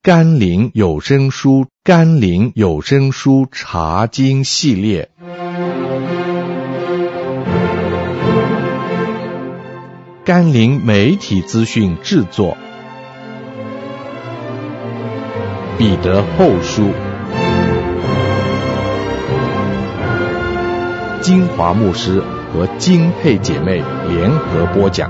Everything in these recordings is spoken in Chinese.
甘霖有声书查经系列。甘霖媒体资讯制作。彼得后书，金华牧师和金佩姐妹联合播讲。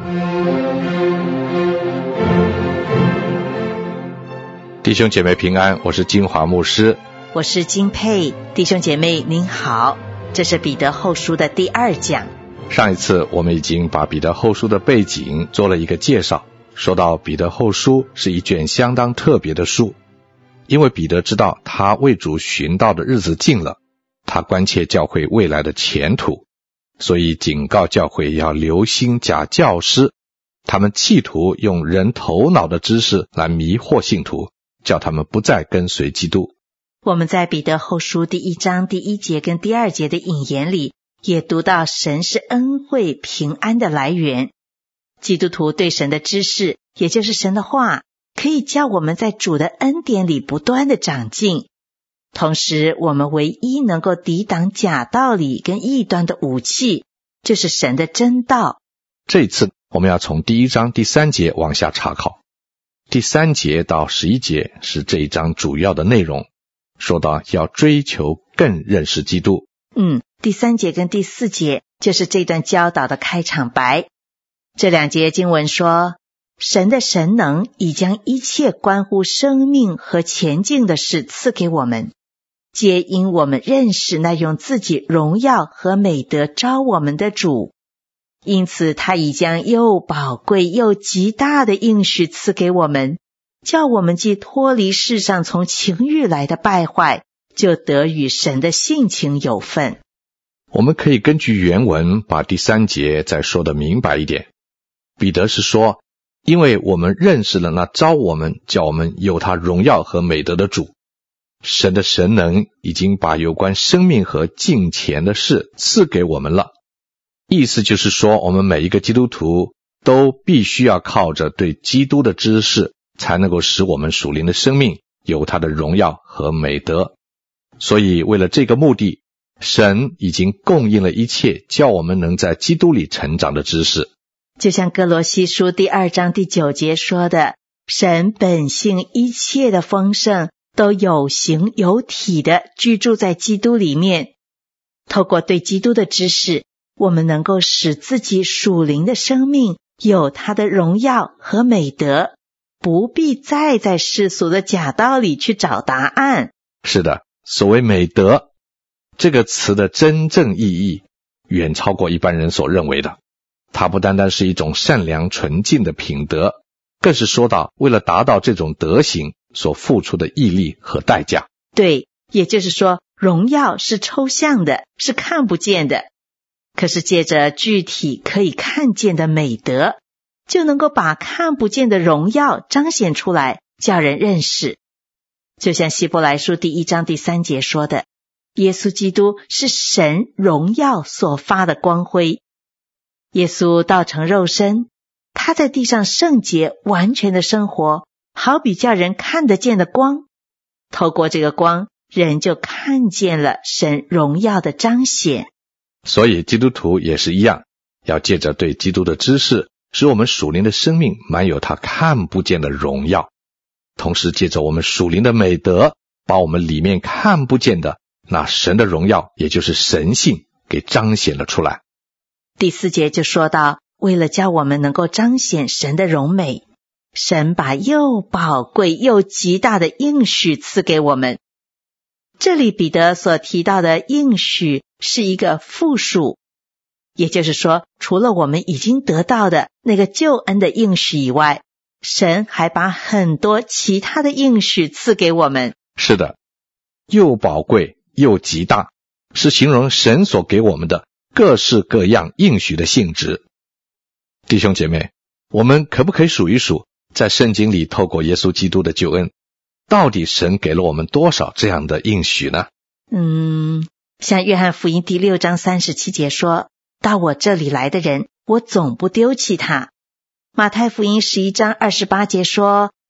弟兄姐妹平安，我是金华牧师， 我是金佩。弟兄姐妹您好，这是彼得后书的第2讲。 上一次我们已经把彼得后书的背景做了一个介绍，说到彼得后书是一卷相当特别的书，因为彼得知道他为主寻道的日子近了，他关切教会未来的前途，所以警告教会要留心假教师，他们企图用人头脑的知识来迷惑信徒，叫他们不再跟随基督。 我们在彼得后书第1章第1节跟第2节的引言里也读到，神是恩惠平安的来源。基督徒对神的知识，也就是神的话，可以叫我们在主的恩典里不断的长进。同时我们唯一能够抵挡假道理跟异端的武器，就是神的真道。 这一次我们要从第1章第3节往下查考。第3节到11节是这一章主要的内容，说到要追求更认识基督。 第3节跟第4节就是这段教导的开场白。这2节经文说，神的神能已将一切关乎生命和前进的事赐给我们，皆因我们认识那用自己荣耀和美德召我们的主。因此他已将又宝贵又极大的应许赐给我们，叫我们既脱离世上从情欲来的败坏，就得与神的性情有份。 我们可以根据原文把第3节再说得明白一点。彼得是说，因为我们认识了那召我们叫我们有他荣耀和美德的主，神的神能已经把有关生命和敬虔的事赐给我们了。意思就是说，我们每一个基督徒都必须要靠着对基督的知识，才能够使我们属灵的生命有他的荣耀和美德。所以为了这个目的，神已经供应了一切叫我们能在基督里成长的知识。 就像哥罗西书第2章第9节说的，神本性一切的丰盛都有形有体的居住在基督里面。透过对基督的知识，我们能够使自己属灵的生命有他的荣耀和美德，不必再在世俗的假道里去找答案。 是的，所谓美德这个词的真正意义远超过一般人所认为的。它不单单是一种善良纯净的品德，更是说到为了达到这种德行所付出的毅力和代价。 对，也就是说，荣耀是抽象的，是看不见的，可是借着具体可以看见的美德，就能够把看不见的荣耀彰显出来，叫人认识。就像希伯来书第1章第3节说的，耶稣基督是神荣耀所发的光辉。耶稣道成肉身，他在地上圣洁完全的生活，好比叫人看得见的光。透过这个光，人就看见了神荣耀的彰显。 所以基督徒也是一样，要借着对基督的知识，使我们属灵的生命满有他看不见的荣耀，同时借着我们属灵的美德，把我们里面看不见的那神的荣耀，也就是神性给彰显了出来。 第4节就说到，为了叫我们能够彰显神的荣美，神把又宝贵又极大的应许赐给我们。这里彼得所提到的应许是一个复数，也就是说，除了我们已经得到的那个救恩的应许以外，神还把很多其他的应许赐给我们。 是的，又宝贵又极大，是形容神所给我们的各式各样应许的性质。弟兄姐妹，我们可不可以数一数，在圣经里透过耶稣基督的救恩，到底神给了我们多少这样的应许呢？ 像约翰福音第6章37节说，到我这里来的人，我总不丢弃他。马太福音11章28节说，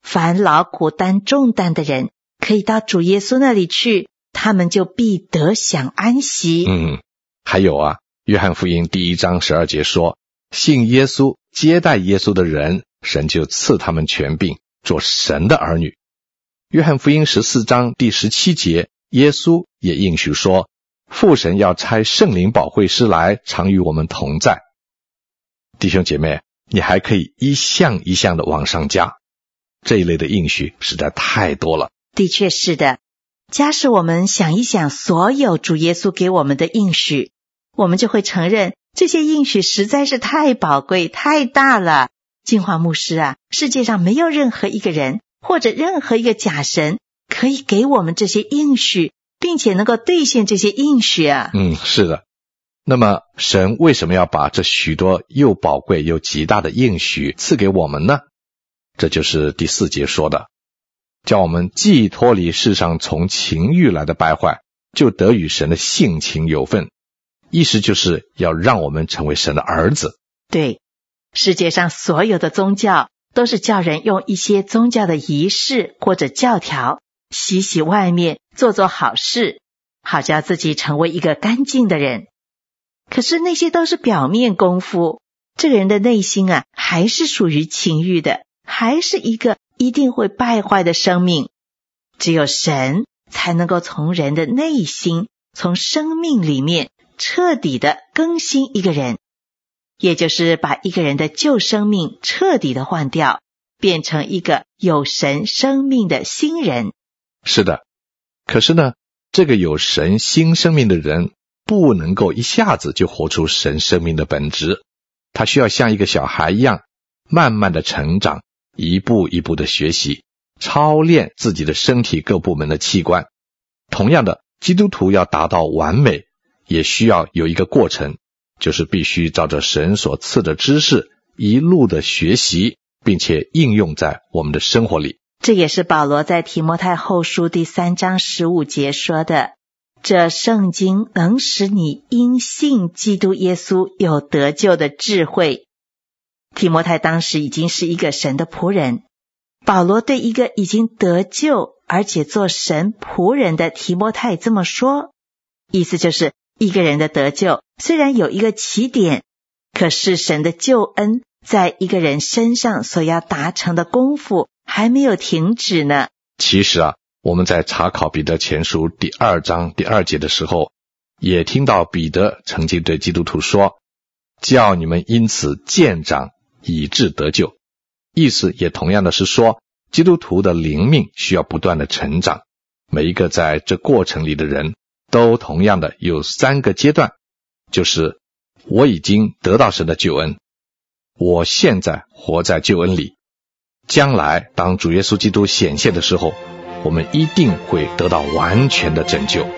凡劳苦担重担的人，可以到主耶稣那里去，他们就必得享安息。 还有啊，约翰福音第1章12节说，信耶稣接待耶稣的人，神就赐他们权柄，做神的儿女。约翰福音14章第17节，耶稣也应许说，父神要差圣灵保惠师来，常与我们同在。弟兄姐妹，你还可以一项一项的往上加，这一类的应许实在太多了。 的确是的，假使我们想一想所有主耶稣给我们的应许，我们就会承认这些应许实在是太宝贵太大了。净化牧师啊，世界上没有任何一个人或者任何一个假神可以给我们这些应许，并且能够兑现这些应许啊。 是的。那么神为什么要把这许多又宝贵又极大的应许赐给我们呢？这就是第4节说的，叫我们既脱离世上从情欲来的败坏，就得与神的性情有份。意思就是要让我们成为神的儿子。 对，世界上所有的宗教都是叫人用一些宗教的仪式或者教条洗洗外面，做做好事，好叫自己成为一个干净的人。可是那些都是表面功夫，这个人的内心啊，还是属于情欲的，还是一个一定会败坏的生命。只有神才能够从人的内心，从生命里面彻底的更新一个人，也就是把一个人的旧生命彻底的换掉，变成一个有神生命的新人。 是的，可是呢，这个有神新生命的人不能够一下子就活出神生命的本质，他需要像一个小孩一样慢慢的成长，一步一步的学习，操练自己的身体各部门的器官。同样的，基督徒要达到完美，也需要有一个过程，就是必须照着神所赐的知识一路的学习，并且应用在我们的生活里。 这也是保罗在提摩太后书第3章15节说的，这圣经能使你因信基督耶稣有得救的智慧。提摩太当时已经是一个神的仆人，保罗对一个已经得救而且做神仆人的提摩太这么说，意思就是一个人的得救虽然有一个起点，可是神的救恩在一个人身上所要达成的功夫还没有停止呢。 其实啊，我们在查考彼得前书第2章第2节的时候，也听到彼得曾经对基督徒说，叫你们因此渐长，以致得救。意思也同样的是说，基督徒的灵命需要不断的成长，每一个在这过程里的人都同样的有3个阶段，就是我已经得到神的救恩，我现在活在救恩里，将来当主耶稣基督显现的时候，我们一定会得到完全的拯救。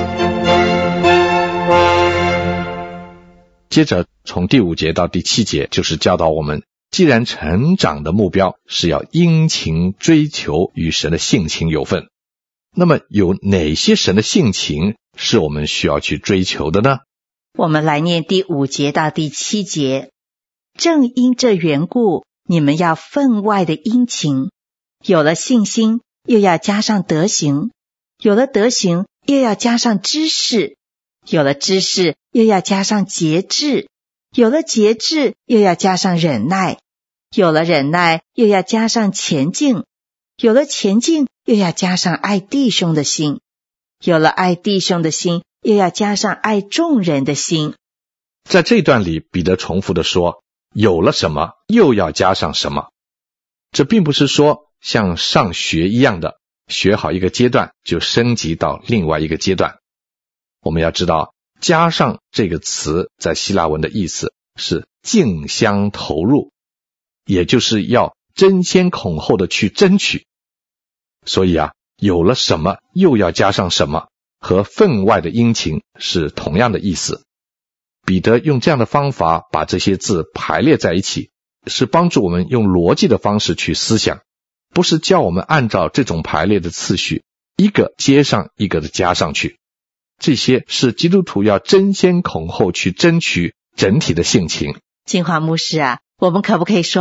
接着从第5节到第7节，就是教导我们，既然成长的目标是要殷勤追求与神的性情有份，那么有哪些神的性情是我们需要去追求的呢？ 我们来念第5节到第7节。正因这缘故，你们要分外的殷勤，有了信心，又要加上德行，有了德行，又要加上知识，有了知识，又要加上节制，有了节制，又要加上忍耐，有了忍耐，又要加上前进，有了前进，又要加上爱弟兄的心，有了爱弟兄的心，又要加上爱众人的心。 在这段里，彼得重复的说，有了什么，又要加上什么。这并不是说像上学一样的，学好一个阶段就升级到另外一个阶段。我们要知道，加上这个词在希腊文的意思是竞相投入，也就是要争先恐后的去争取。所以啊，有了什么又要加上什么，和分外的殷勤是同样的意思。彼得用这样的方法把这些字排列在一起，是帮助我们用逻辑的方式去思想，不是叫我们按照这种排列的次序，一个接上一个的加上去。这些是基督徒要争先恐后去争取整体的性情。 金华牧师啊，我们可不可以说，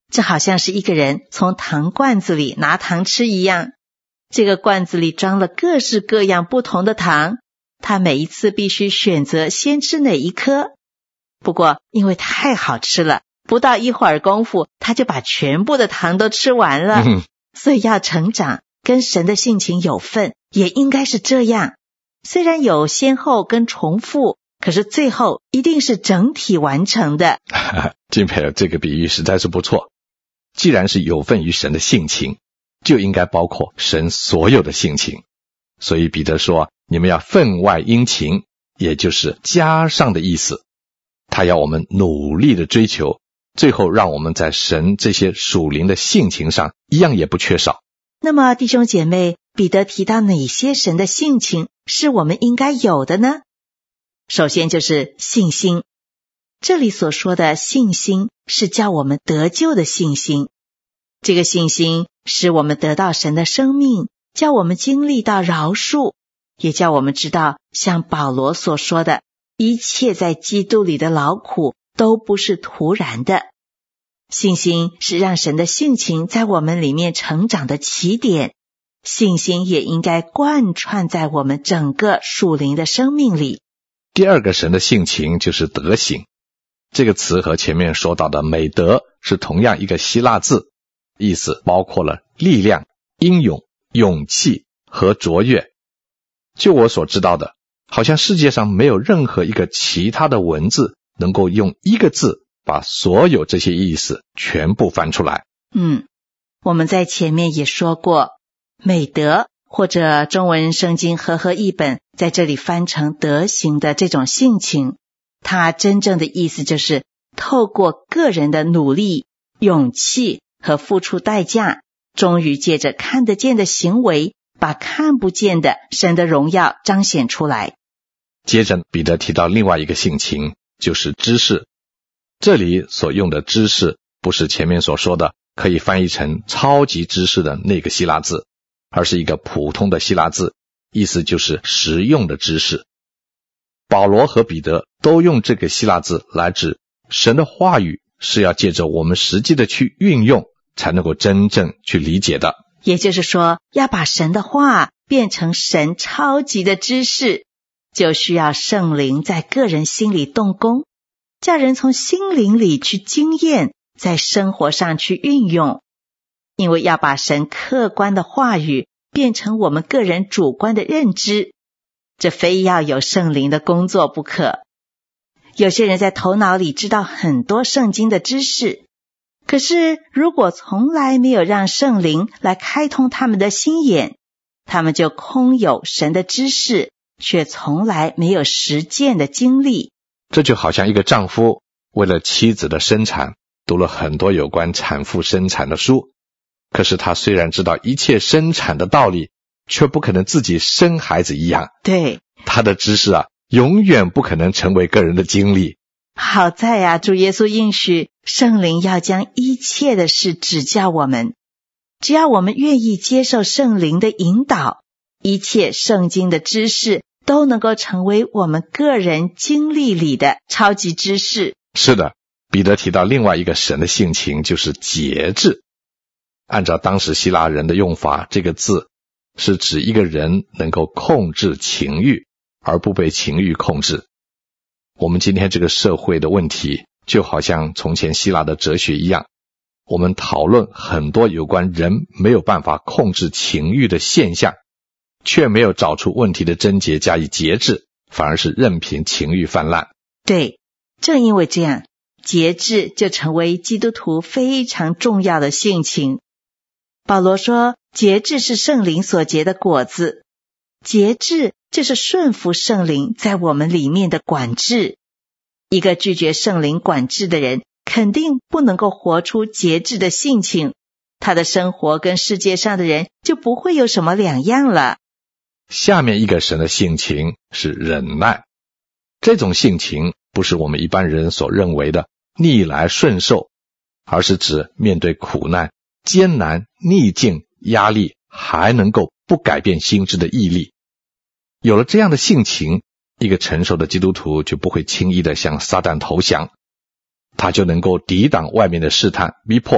这好像是一个人从糖罐子里拿糖吃一样。这个罐子里装了各式各样不同的糖，他每一次必须选择先吃哪一颗。不过因为太好吃了，不到一会儿功夫，他就把全部的糖都吃完了。所以要成长，跟神的性情有份，也应该是这样。虽然有先后跟重复，可是最后一定是整体完成的。 敬佩了，这个比喻实在是不错。既然是有份于神的性情，就应该包括神所有的性情。所以彼得说，你们要分外殷勤，也就是加上的意思。他要我们努力的追求，最后让我们在神这些属灵的性情上一样也不缺少。 那么弟兄姐妹，彼得提到哪些神的性情是我们应该有的呢？首先就是信心。这里所说的信心是叫我们得救的信心。这个信心使我们得到神的生命，叫我们经历到饶恕，也叫我们知道像保罗所说的，一切在基督里的劳苦都不是徒然的。信心是让神的性情在我们里面成长的起点，信心也应该贯穿在我们整个属灵的生命里。 第二个神的性情就是德行。这个词和前面说到的美德是同样一个希腊字，意思包括了力量、英勇、勇气和卓越。就我所知道的，好像世界上没有任何一个其他的文字能够用一个字把所有这些意思全部翻出来。 我们在前面也说过，美德或者中文圣经和合译本在这里翻成德行的这种性情，它真正的意思就是透过个人的努力、勇气和付出代价，终于借着看得见的行为，把看不见的神的荣耀彰显出来。 接着彼得提到另外一个性情，就是知识。这里所用的知识不是前面所说的可以翻译成超级知识的那个希腊字，而是一个普通的希腊字，意思就是实用的知识。保罗和彼得都用这个希腊字来指神的话语是要借着我们实际的去运用，才能够真正去理解的。 也就是说，要把神的话变成神超级的知识，就需要圣灵在个人心里动工，叫人从心灵里去经验，在生活上去运用。因为要把神客观的话语变成我们个人主观的认知，这非要有圣灵的工作不可。有些人在头脑里知道很多圣经的知识，可是如果从来没有让圣灵来开通他们的心眼，他们就空有神的知识，却从来没有实践的经历。 这就好像一个丈夫为了妻子的生产，读了很多有关产妇生产的书，可是他虽然知道一切生产的道理，却不可能自己生孩子一样。 对， 他的知识永远不可能成为个人的经历。 好在主耶稣应许圣灵要将一切的事指教我们，只要我们愿意接受圣灵的引导，一切圣经的知识都能够成为我们个人经历里的超级知识。 是的，彼得提到另外一个神的性情，就是节制。按照当时希腊人的用法，这个字是指一个人能够控制情欲，而不被情欲控制。我们今天这个社会的问题，就好像从前希腊的哲学一样，我们讨论很多有关人没有办法控制情欲的现象，却没有找出问题的症结加以节制，反而是任凭情欲泛滥。 对，正因为这样，节制就成为基督徒非常重要的性情。保罗说，节制是圣灵所结的果子，节制就是顺服圣灵在我们里面的管制。一个拒绝圣灵管制的人，肯定不能够活出节制的性情，他的生活跟世界上的人就不会有什么两样了。 下面一个神的性情是忍耐。这种性情不是我们一般人所认为的逆来顺受，而是指面对苦难、艰难、逆境、压力，还能够不改变心志的毅力。有了这样的性情，一个成熟的基督徒就不会轻易的向撒旦投降，他就能够抵挡外面的试探逼迫，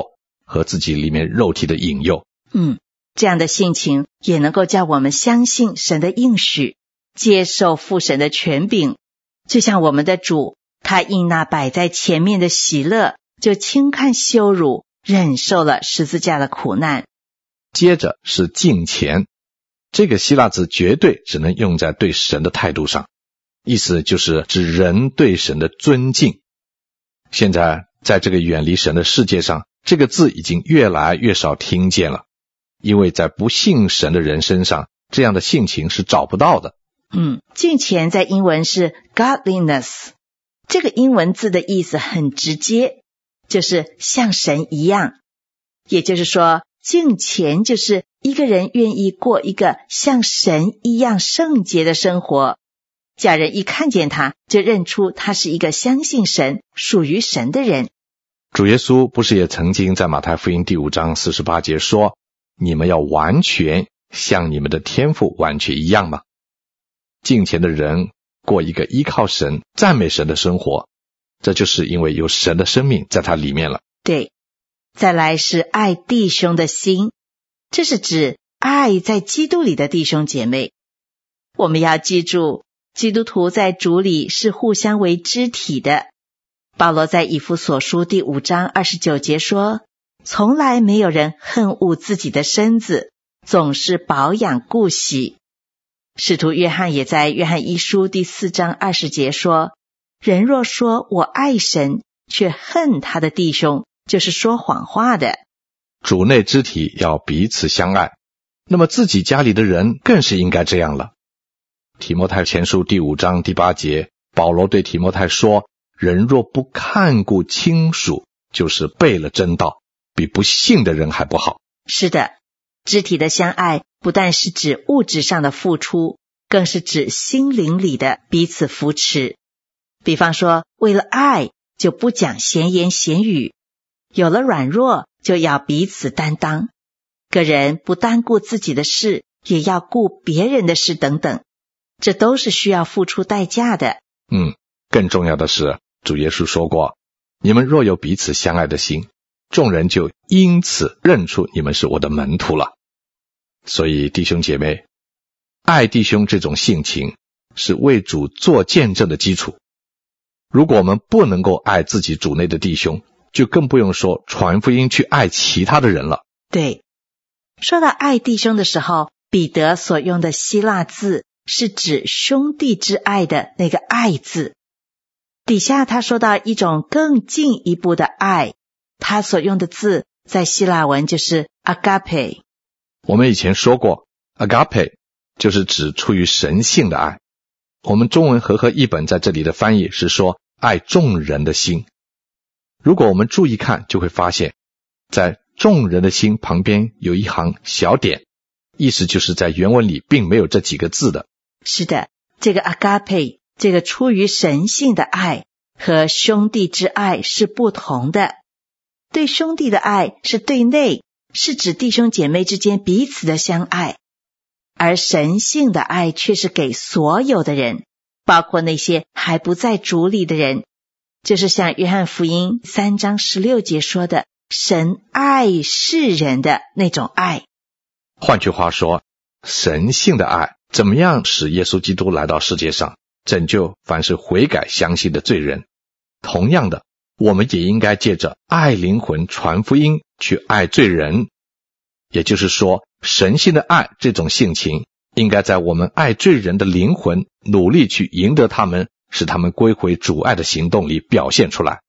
和自己里面肉体的引诱。 这样的性情也能够叫我们相信神的应许，接受父神的权柄。就像我们的主，他因那摆在前面的喜乐，就轻看羞辱，忍受了十字架的苦难。 接着是敬虔，这个希腊字绝对只能用在对神的态度上，意思就是指人对神的尊敬。现在在这个远离神的世界上，这个字已经越来越少听见了，因为在不信神的人身上，这样的性情是找不到的。 敬虔在英文是 godliness， 这个英文字的意思很直接，就是像神一样。也就是说，敬虔就是一个人愿意过一个像神一样圣洁的生活，叫人一看见他就认出他是一个相信神、属于神的人。 主耶稣不是也曾经在马太福音第5章48节说，你们要完全像你们的天父完全一样吗？敬虔的人过一个依靠神、赞美神的生活，这就是因为有神的生命在他里面了。 对，再来是爱弟兄的心，这是指爱在基督里的弟兄姐妹。我们要记住，基督徒在主里是互相为肢体的。保罗在以弗所书第5章29节说，从来没有人恨恶自己的身子，总是保养顾惜。使徒约翰也在约翰一书第4章20节说，人若说我爱神，却恨他的弟兄，就是说谎话的。 主内肢体要彼此相爱，那么自己家里的人更是应该这样了。提摩太前书第5章第8节，保罗对提摩太说，人若不看顾亲属，就是背了真道，比不信的人还不好。 是的，肢体的相爱不但是指物质上的付出，更是指心灵里的彼此扶持。比方说，为了爱就不讲闲言闲语，有了软弱就要彼此担当，个人不单顾自己的事，也要顾别人的事等等，这都是需要付出代价的。 更重要的是，主耶稣说过，你们若有彼此相爱的心，众人就因此认出你们是我的门徒了。所以弟兄姐妹，爱弟兄这种性情是为主做见证的基础。如果我们不能够爱自己主内的弟兄，就更不用说传福音去爱其他的人了。 对，说到爱弟兄的时候，彼得所用的希腊字是指兄弟之爱的那个爱字。底下他说到一种更进一步的爱，他所用的字在希腊文就是 agape。 我们以前说过， agape 就是指出于神性的爱。我们中文和合译本在这里的翻译是说爱众人的心。如果我们注意看，就会发现在众人的心旁边有一行小点，意思就是在原文里并没有这几个字的。 是的，这个 agape， 这个出于神性的爱和兄弟之爱是不同的。对兄弟的爱是对内，是指弟兄姐妹之间彼此的相爱，而神性的爱却是给所有的人，包括那些还不在主里的人。就是像约翰福音3章16节说的，神爱世人的那种爱。 换句话说，神性的爱怎么样使耶稣基督来到世界上，拯救凡是悔改相信的罪人。同样的，我们也应该借着爱灵魂传福音去爱罪人。也就是说，神性的爱这种性情应该在我们爱罪人的灵魂努力去赢得他们，使他们归回主爱的行动里表现出来。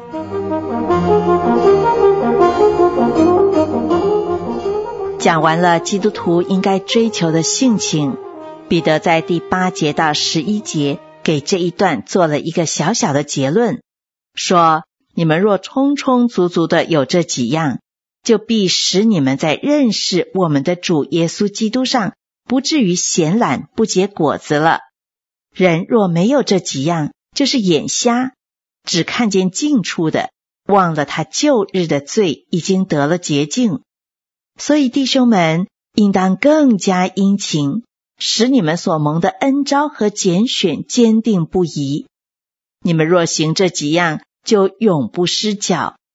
讲完了基督徒应该追求的性情，彼得在第8节到11节给这一段做了一个小小的结论，说你们若充充足足的有这几样，就必使你们在认识我们的主耶稣基督上不至于闲懒不结果子了。人若没有这几样，就是眼瞎，只看见近处的，忘了他旧日的罪已经得了洁净。所以弟兄们应当更加殷勤，使你们所蒙的恩召和拣选坚定不移。你们若行这几样，就永不失脚。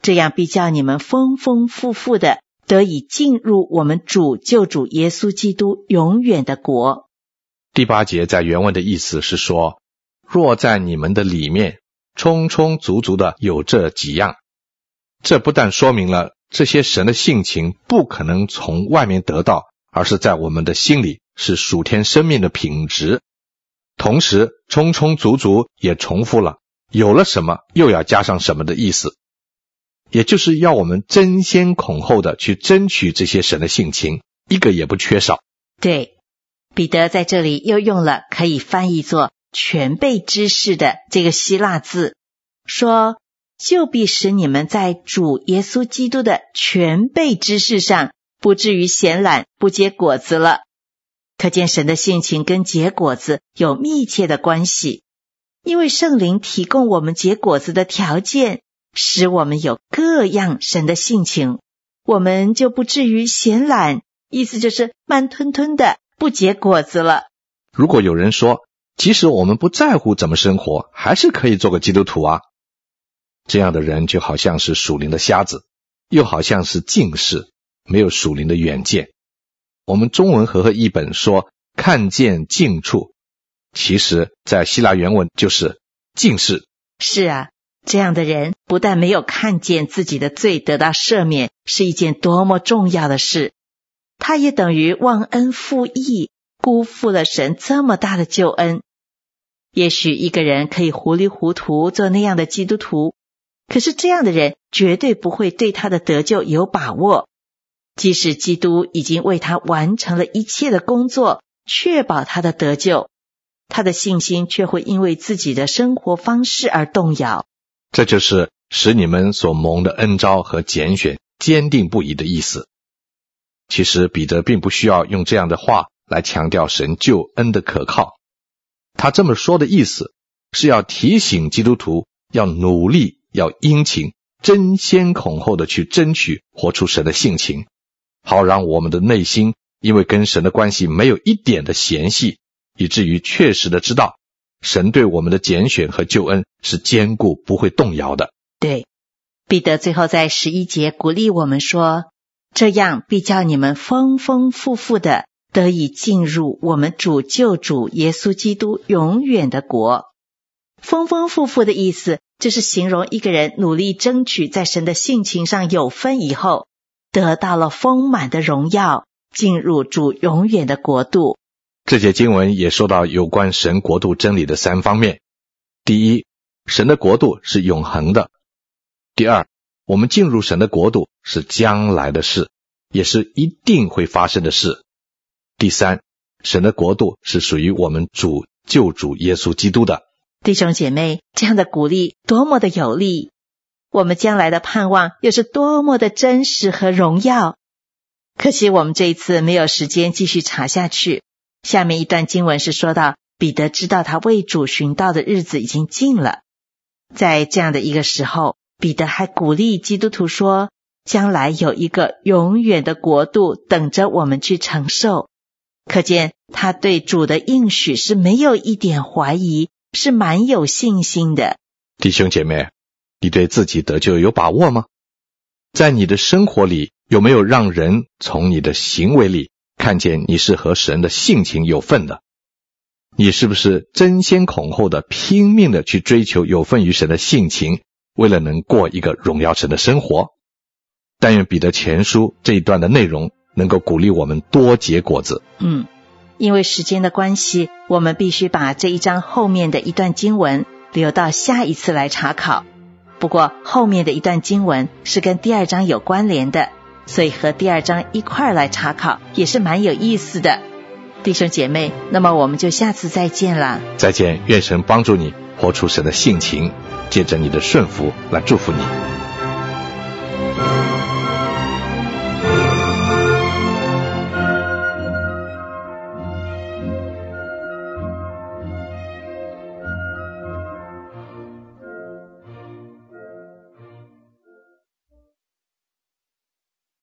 这样必叫你们丰丰富富的得以进入我们主救主耶稣基督永远的国。 第8节在原文的意思是说，若在你们的里面充充足足的有这几样，这不但说明了这些神的性情不可能从外面得到，而是在我们的心里是属天生命的品质。同时充充足足也重复了有了什么又要加上什么的意思，也就是要我们争先恐后的去争取这些神的性情，一个也不缺少。 对，彼得在这里又用了可以翻译作全备知识的这个希腊字，说就必使你们在主耶稣基督的全备知识上不至于闲懒不结果子了。可见神的性情跟结果子有密切的关系，因为圣灵提供我们结果子的条件，使我们有各样神的性情，我们就不至于闲懒，意思就是慢吞吞的不结果子了。 如果有人说即使我们不在乎怎么生活，还是可以做个基督徒啊，这样的人就好像是属灵的瞎子，又好像是近视，没有属灵的远见。我们中文和合译本说看见近处，其实在希腊原文就是近视。 是啊，这样的人不但没有看见自己的罪得到赦免是一件多么重要的事，他也等于忘恩负义，辜负了神这么大的救恩。也许一个人可以糊里糊涂做那样的基督徒，可是这样的人绝对不会对他的得救有把握。即使基督已经为他完成了一切的工作，确保他的得救，他的信心却会因为自己的生活方式而动摇。 这就是使你们所蒙的恩召和拣选坚定不移的意思。其实彼得并不需要用这样的话来强调神救恩的可靠，他这么说的意思是要提醒基督徒要努力，要殷勤，争先恐后的去争取活出神的性情，好让我们的内心因为跟神的关系没有一点的嫌隙，以至于确实的知道神对我们的拣选和救恩是坚固不会动摇的。 对，彼得最后在11节鼓励我们说，这样必叫你们丰丰富富的得以进入我们主救主耶稣基督永远的国。丰丰富富的意思就是形容一个人努力争取在神的性情上有分以后，得到了丰满的荣耀，进入主永远的国度。 这节经文也说到有关神国度真理的3方面。第一，神的国度是永恒的。第二，我们进入神的国度是将来的事，也是一定会发生的事。第三，神的国度是属于我们主救主耶稣基督的。 弟兄姐妹，这样的鼓励多么的有力，我们将来的盼望又是多么的真实和荣耀。可惜我们这一次没有时间继续查下去。下面一段经文是说到，彼得知道他为主寻道的日子已经近了。在这样的一个时候，彼得还鼓励基督徒说，将来有一个永远的国度等着我们去承受。可见他对主的应许是没有一点怀疑，是蛮有信心的。 弟兄姐妹，你对自己得救有把握吗？在你的生活里，有没有让人从你的行为里看见你是和神的性情有份的？你是不是争先恐后的拼命的去追求有份于神的性情，为了能过一个荣耀神的生活？但愿彼得前书这一段的内容能够鼓励我们多结果子。 因为时间的关系，我们必须把这一章后面的一段经文留到下一次来查考。不过后面的一段经文是跟第2章有关联的，所以和第2章一块来查考也是蛮有意思的。弟兄姐妹，那么我们就下次再见了。 再见，愿神帮助你活出神的性情，借着你的顺服来祝福你。